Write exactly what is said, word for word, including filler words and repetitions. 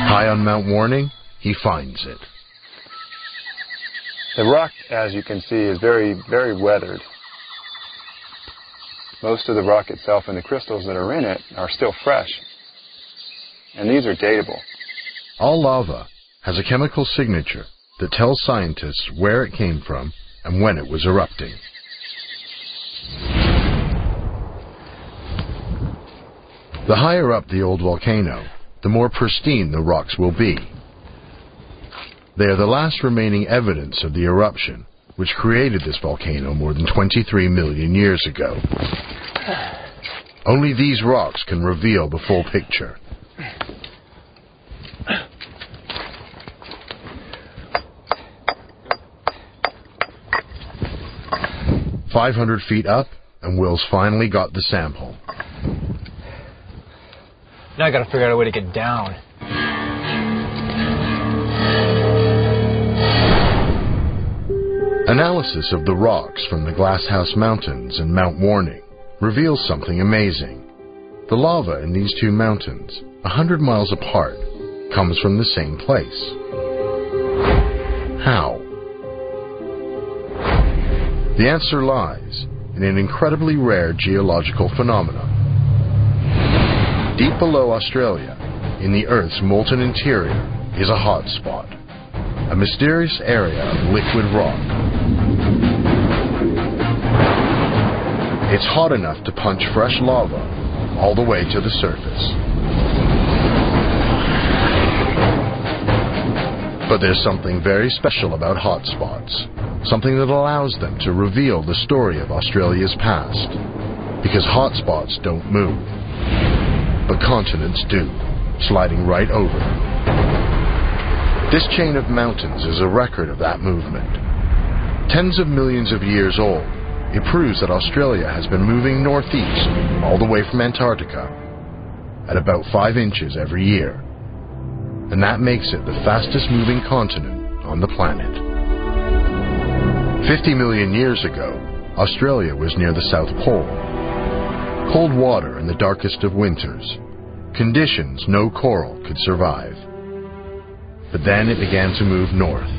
High on Mount Warning, he finds it. The rock, as you can see, is very, very weathered. Most of the rock itself and the crystals that are in it are still fresh. And these are datable. All lava has a chemical signature that tells scientists where it came from and when it was erupting. The higher up the old volcano, the more pristine the rocks will be. They are the last remaining evidence of the eruption, which created this volcano more than twenty-three million years ago. Only these rocks can reveal the full picture. five hundred feet up, and Will's finally got the sample. Now I gotta figure out a way to get down. Analysis of the rocks from the Glasshouse Mountains and Mount Warning reveals something amazing. The lava in these two mountains, a hundred miles apart, comes from the same place. How? The answer lies in an incredibly rare geological phenomenon. Deep below Australia, in the Earth's molten interior, is a hot spot, a mysterious area of liquid rock. It's hot enough to punch fresh lava all the way to the surface. But there's something very special about hot spots, something that allows them to reveal the story of Australia's past. Because hot spots don't move, but continents do, sliding right over them. This chain of mountains is a record of that movement. Tens of millions of years old, it proves that Australia has been moving northeast all the way from Antarctica at about five inches every year. And that makes it the fastest moving continent on the planet. fifty million years ago, Australia was near the South Pole. Cold water in the darkest of winters, conditions no coral could survive. But then it began to move north.